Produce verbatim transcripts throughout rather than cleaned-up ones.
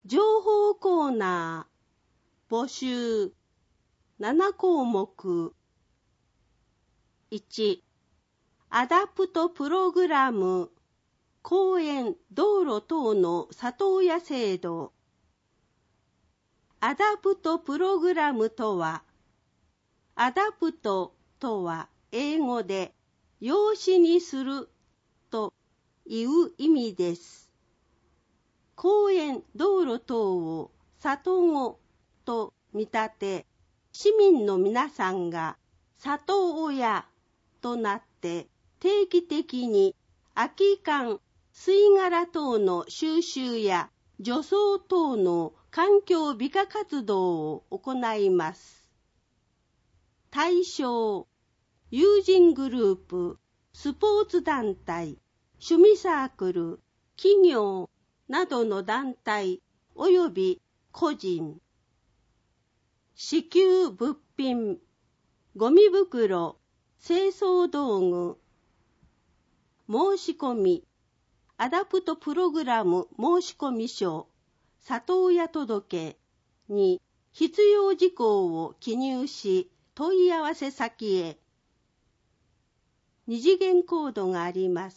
情報コーナー募集なな項目。いち、アダプトプログラム公園道路等の里親制度。アダプトプログラムとは、アダプトとは英語で養子にするという意味です。公園道路等を里子と見立て、市民の皆さんが里親となって定期的に空き缶、吸い殻等の収集や除草等の環境美化活動を行います。対象、友人グループ、スポーツ団体、趣味サークル、企業などの団体及び個人。支給物品、ゴミ袋、清掃道具。申し込み、アダプトプログラム申込書、里親届に必要事項を記入し、問い合わせ先へ。二次元コードがあります。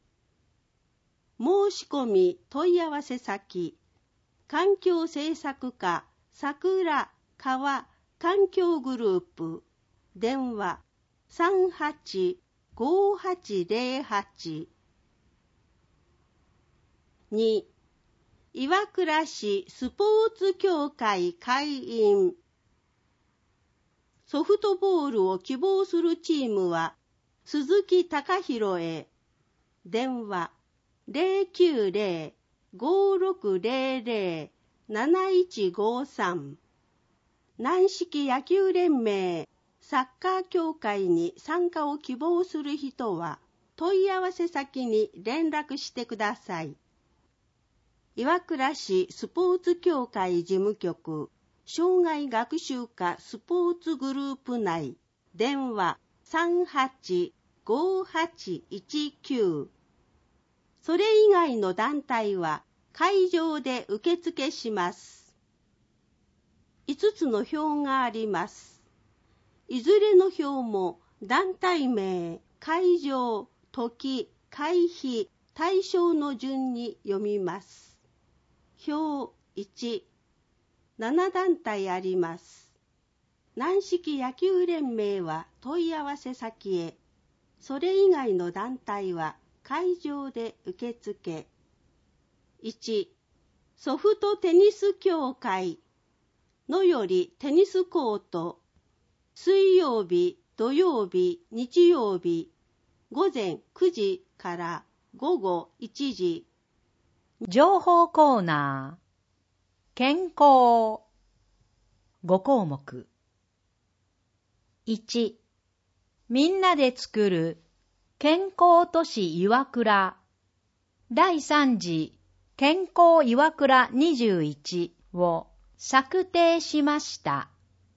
申し込み問い合わせ先、環境政策課桜川環境グループ、電話さんはちごはちゼロはち。に、岩倉市スポーツ協会会員。ソフトボールを希望するチームは鈴木貴弘へ。電話ゼロきゅうゼロ ごろくゼロゼロ なないちごさん。軟式野球連盟サッカー協会に参加を希望する人は問い合わせ先に連絡してください。岩倉市スポーツ協会事務局障害学習課スポーツグループ内、電話さんはちごはちいちきゅう。それ以外の団体は会場で受付します。いつつの表があります。いずれの表も団体名、会場、時、会費、対象の順に読みます。表いち、なな団体あります。軟式野球連盟は問い合わせ先へ。それ以外の団体は会場で受付。いち、ソフトテニス協会のよりテニスコート、水曜日、土曜日、日曜日、午前くじから午後いちじ。 情報コーナー、健康。ご項目。いち、みんなで作る健康都市岩倉だいさん次健康岩倉にじゅういちを策定しました。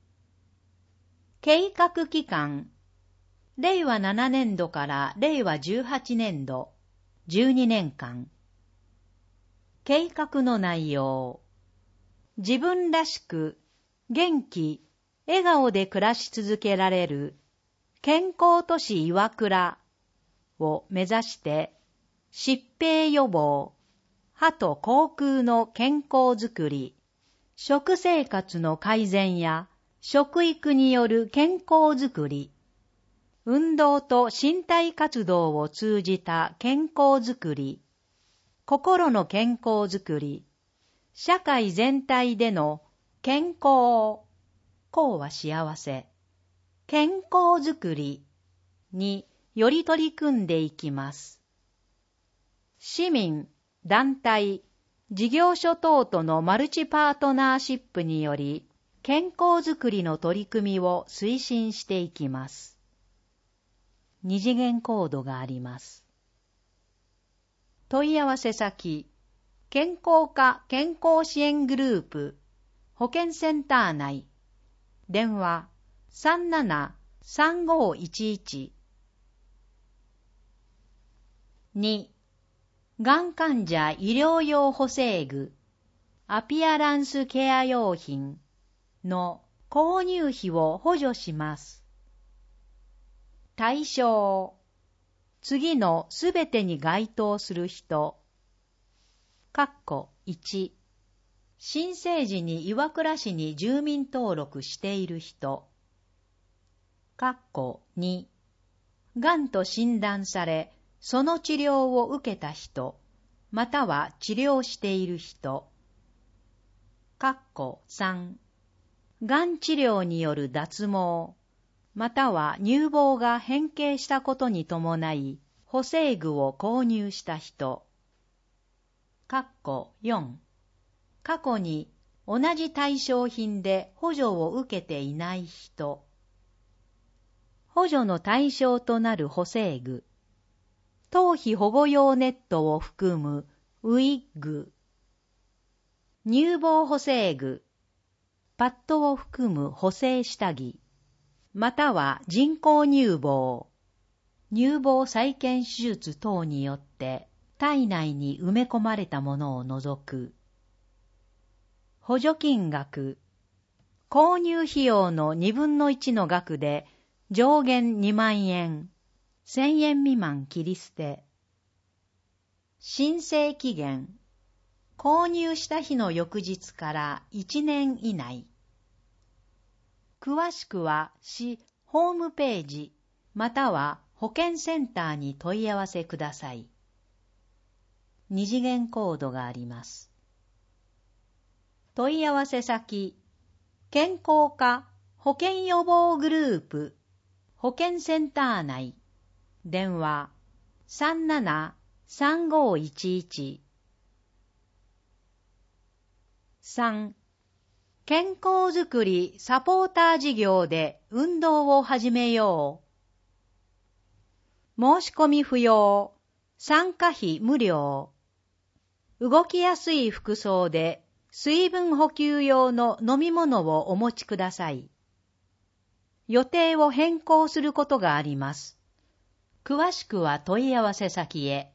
計画期間、れいわななねんどかられいわじゅうはちねんど、じゅうにねんかん。計画の内容、自分らしく元気、笑顔で暮らし続けられる健康都市岩倉を目指して疾病予防、歯と口腔の健康づくり、食生活の改善や食育による健康づくり、運動と身体活動を通じた健康づくり、心の健康づくり、社会全体での健康、幸は幸せ、健康づくりにより取り組んでいきます。市民、団体、事業所等とのマルチパートナーシップにより、健康づくりの取り組みを推進していきます。二次元コードがあります。問い合わせ先、健康課健康支援グループ、保健センター内、電話さんなな さんごいちいち。に、がん患者医療用補正具、 アピアランスケア用品の購入費を補助します。対象、次のすべてに該当する人。括弧いち、新生児に岩倉市に住民登録している人。括弧に、がんと診断され、その治療を受けた人、または治療している人。括弧さん、がん治療による脱毛、または乳房が変形したことに伴い、補正具を購入した人。括弧よん、過去に同じ対象品で補助を受けていない人。補助の対象となる補正具。頭皮保護用ネットを含むウィッグ。乳房補正具。パッドを含む補正下着。または人工乳房。乳房再建手術等によって体内に埋め込まれたものを除く。補助金額。購入費用のにぶんのいちの額で上限にまんえん。せんえん未満切り捨て。申請期限。購入した日の翌日からいちねん以内。詳しくは市ホームページまたは保健センターに問い合わせください。二次元コードがあります。問い合わせ先、健康課保健予防グループ保健センター内。電話 さんななさんごいちいち。さん. 健康づくりサポーター事業で運動を始めよう。申し込み不要。参加費無料。動きやすい服装で水分補給用の飲み物をお持ちください。予定を変更することがあります。詳しくは問い合わせ先へ。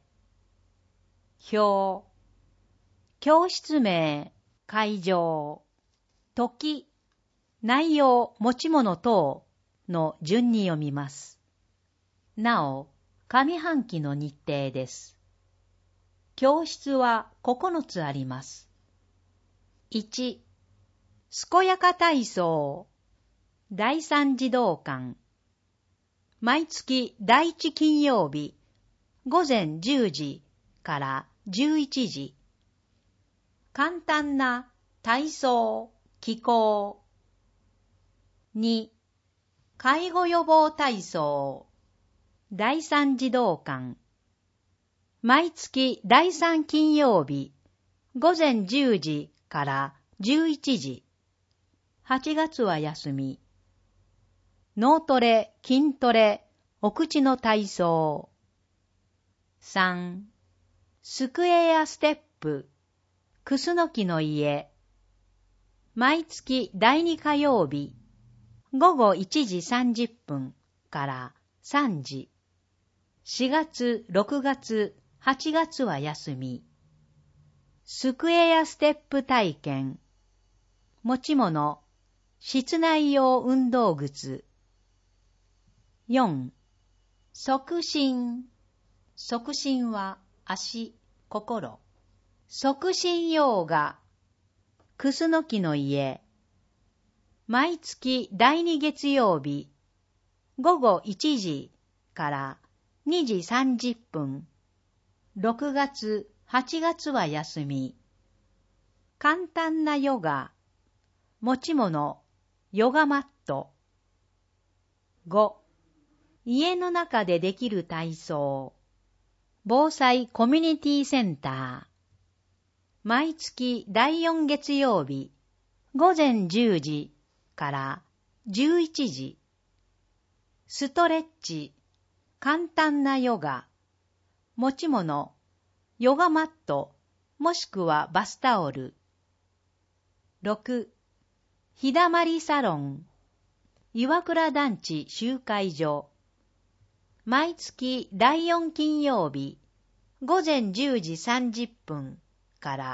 表。教室名、会場、時、内容、持ち物等の順に読みます。なお、上半期の日程です。教室はここのつあります。いち. 健やか体操第三児童館。毎月第一金曜日午前じゅうじからじゅういちじ。簡単な体操、気功。に. 介護予防体操第三児童館。毎月第三金曜日午前じゅうじからじゅういちじ。はちがつは休み。脳トレ、筋トレ、お口の体操。さん. スクエアステップ、クスノキの家。毎月第二火曜日、午後いちじさんじゅっぷんからさんじ。しがつ、ろくがつ、はちがつは休み。スクエアステップ体験。持ち物、室内用運動靴。よん. 促進。促進は足、心。促進ヨガ。クスノキの家。毎月第二月曜日、午後いちじからにじさんじゅっぷん。ろくがつ、はちがつは休み。簡単なヨガ。持ち物、ヨガマット。ご. 家の中でできる体操。防災コミュニティセンター。毎月第四月曜日、午前じゅうじからじゅういちじ。ストレッチ、簡単なヨガ。持ち物、ヨガマット、もしくはバスタオル。ろく. 日だまりサロン。岩倉団地集会所。毎月第四金曜日、午前じゅうじさんじゅっぷんから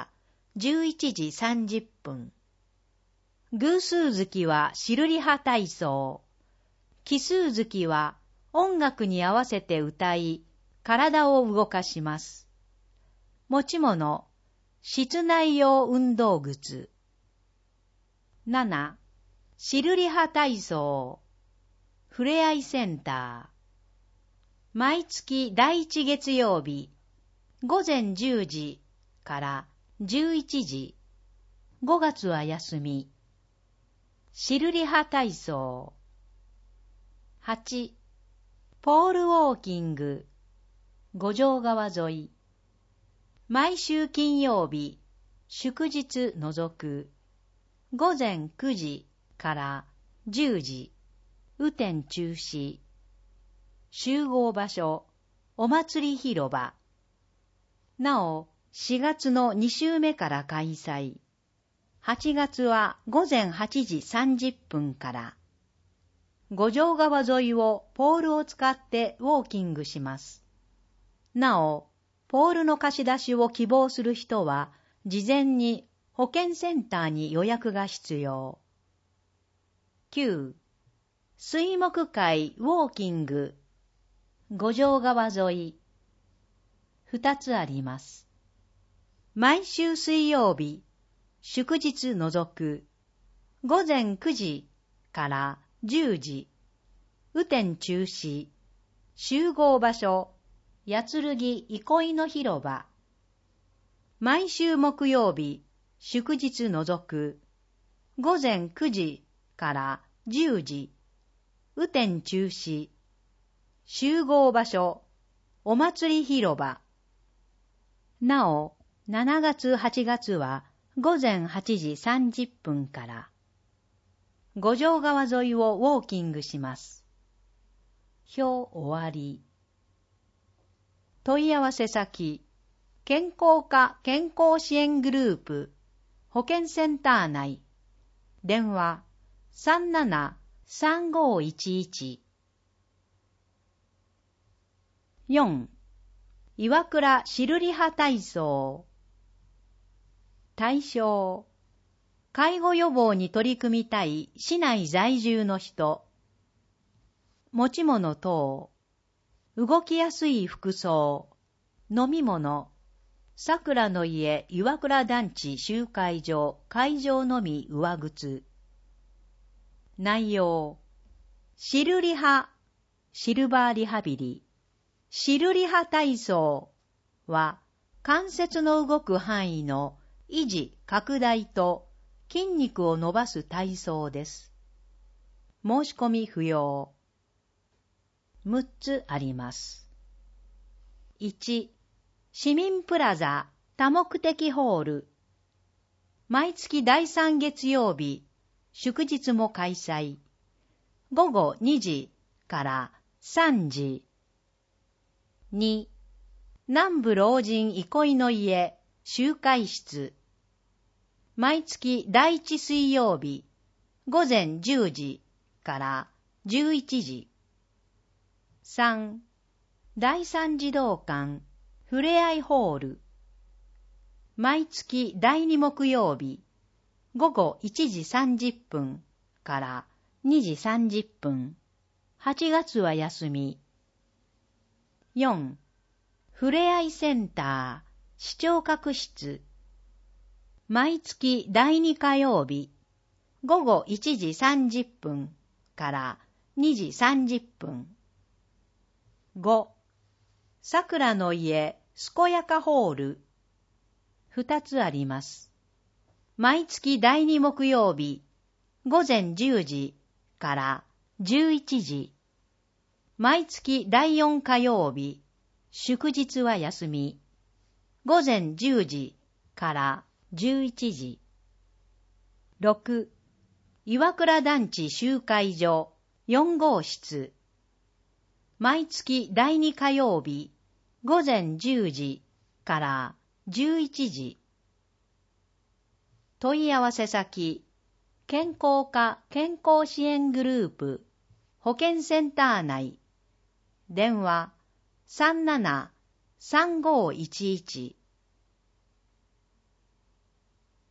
じゅういちじさんじゅっぷん。偶数月はシルリハ体操。奇数月は音楽に合わせて歌い、体を動かします。持ち物、室内用運動靴。なな、シルリハ体操。ふれあいセンター。毎月第一月曜日、午前じゅうじからじゅういちじ。ごがつは休み。シルリハ体操。はち、ポールウォーキング。五条川沿い。毎週金曜日、祝日除く。午前くじからじゅうじ。雨天中止。集合場所、お祭り広場。なお、しがつのに週目から開催。はちがつは午前はちじさんじゅっぷんから。五条川沿いをポールを使ってウォーキングします。なお、ポールの貸し出しを希望する人は、事前に保健センターに予約が必要。きゅう、水木会ウォーキング。五条川沿い。二つあります。毎週水曜日、祝日除く。午前くじからじゅうじ。雨天中止。集合場所、八剣憩いの広場。毎週木曜日、祝日除く。午前くじからじゅうじ。雨天中止。集合場所、お祭り広場。なお、しちがつはちがつは午前はちじさんじゅっぷんから。五条川沿いをウォーキングします。表終わり。問い合わせ先、健康課健康支援グループ、保健センター内。電話、さんななさんごいちいち。よん、岩倉シルリハ体操。対象、介護予防に取り組みたい市内在住の人。持ち物等、動きやすい服装、飲み物、桜の家岩倉団地集会所会場のみ上靴。内容、シルリハ、シルバーリハビリ。シルリハ体操は関節の動く範囲の維持・拡大と筋肉を伸ばす体操です。申し込み不要。むっつあります。いち、市民プラザ多目的ホール。毎月第三月曜日、祝日も開催。午後にじからさんじ。に、南部老人憩いの家集会室。毎月第一水曜日、午前じゅうじからじゅういちじ。さん、第三児童館ふれあいホール。毎月第二木曜日、午後いちじさんじゅっぷんからにじさんじゅっぷん。はちがつは休み。よん、ふれあいセンター視聴覚室。毎月第二火曜日、午後いちじさんじゅっぷんからにじさんじゅっぷん。ご、桜の家健やかホール。二つあります。毎月第二木曜日、午前じゅうじからじゅういちじ。毎月第四火曜日、祝日は休み。午前じゅうじからじゅういちじ。ろく、岩倉団地集会所よん号室。毎月第二火曜日、午前じゅうじからじゅういちじ。問い合わせ先、健康課健康支援グループ、保健センター内。電話、さんななさんごいちいち。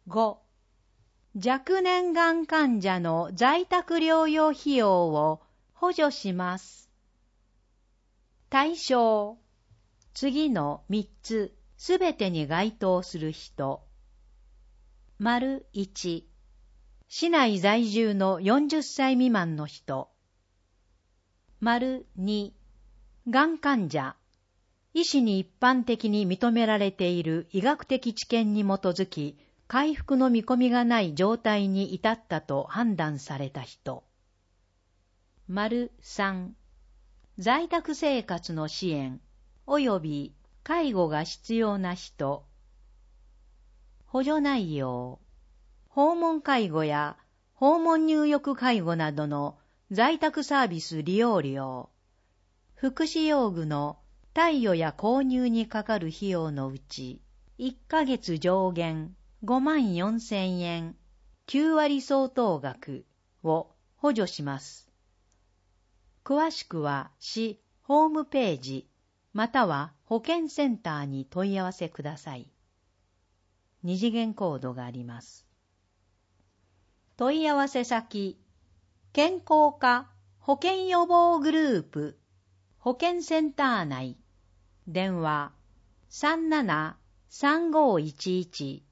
ご、若年がん患者の在宅療養費用を補助します。対象、次のみっつすべてに該当する人。丸いち、市内在住のよんじゅっさい未満の人。丸に、がん患者。医師に一般的に認められている医学的知見に基づき、回復の見込みがない状態に至ったと判断された人。丸さん、在宅生活の支援及び介護が必要な人。補助内容、訪問介護や訪問入浴介護などの在宅サービス利用料、福祉用具の貸与や購入にかかる費用のうち、いっかげつ上限ごまんよんせんえん、きゅうわり相当額を補助します。詳しくは市ホームページまたは保健センターに問い合わせください。二次元コードがあります。問い合わせ先、健康課保健予防グループ保健センター内、電話 さんななさんごいちいち